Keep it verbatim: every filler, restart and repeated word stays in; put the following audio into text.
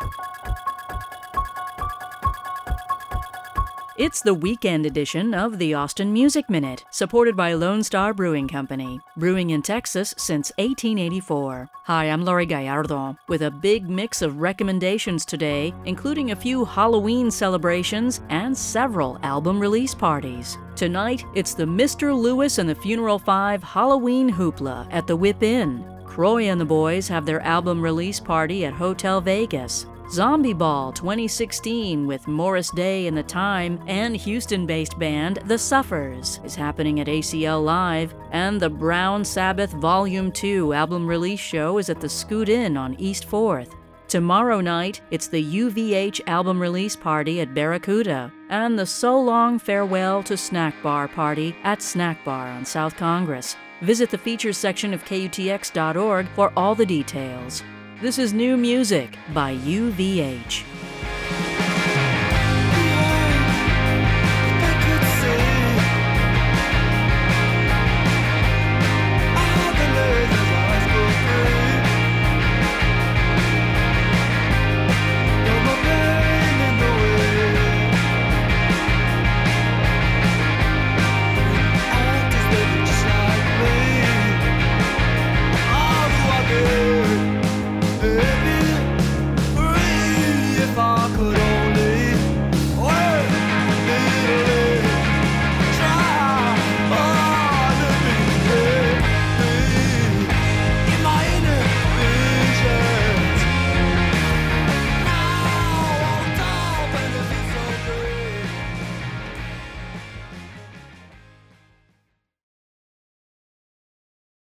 It's the weekend edition of the Austin Music Minute, supported by Lone Star Brewing Company, brewing in Texas since eighteen eighty-four. Hi, I'm Lori Gallardo, with a big mix of recommendations today, including a few Halloween celebrations and several album release parties. Tonight, it's the Mister Lewis and the Funeral Five Halloween Hoopla at the Whip Inn. Croy and the Boys have their album release party at Hotel Vegas. Zombie Ball twenty sixteen with Morris Day and the Time and Houston-based band The Suffers is happening at A C L Live, and the Brown Sabbath Volume two album release show is at the Scoot Inn on East fourth. Tomorrow night, it's the U V H album release party at Barracuda and the So Long Farewell to Snack Bar party at Snack Bar on South Congress. Visit the features section of K U T X dot org for all the details. This is New Music by U V H.